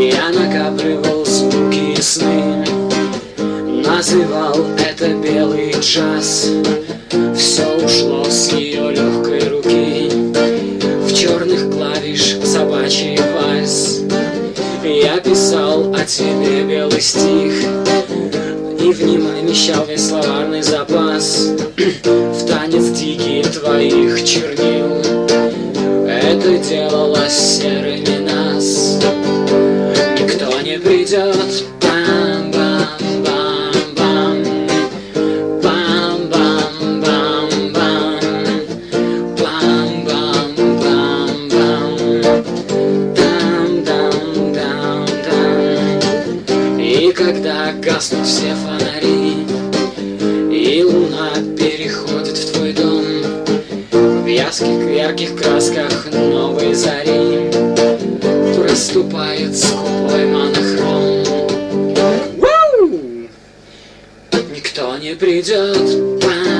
Я накапливал звуки и сны, называл это белый джаз. Все ушло с ее легкой руки, в черных клавиш собачий вальс. Я писал о тебе белый стих и в нем вмещал весь словарный запас. В танец дикий твоих чернил это делало серыми нас. Никто не придет. Бам-бам-бам-бам, бам-бам-бам-бам, бам-бам-бам-бам, дам-дам-дам-дам. И когда гаснут все фонари, и луна переходит в твой дом, в ярких красках новой зари проступает скупой монохром. Никто не придет.